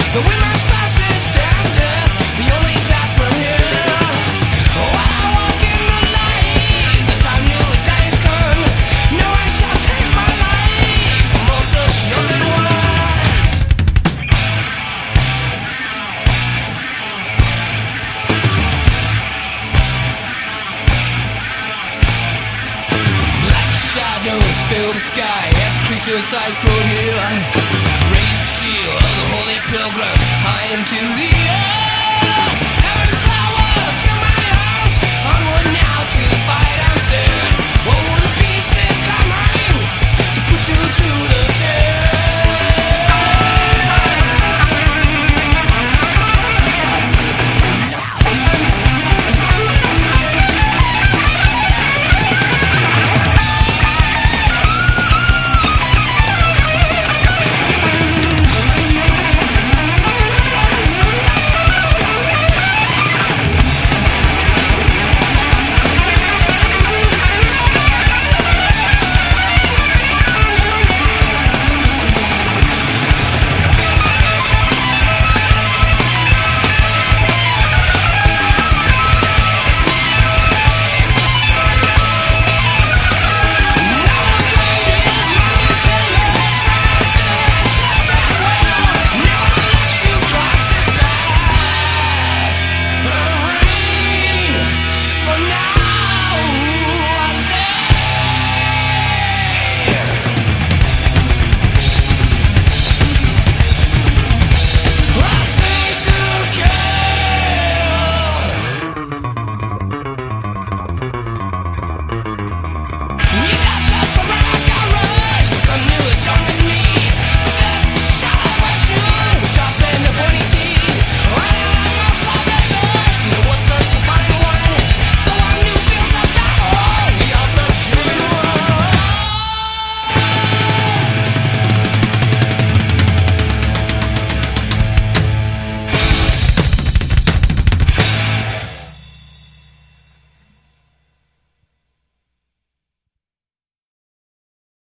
The wind must pass this damn death, the only path from here. While I walk in the light, the time new day is come. No, I shall take my life from all the chosen ones. Black shadows fill the sky as creatures' eyes grow near. Raise the shield of the holy pilgrim high into the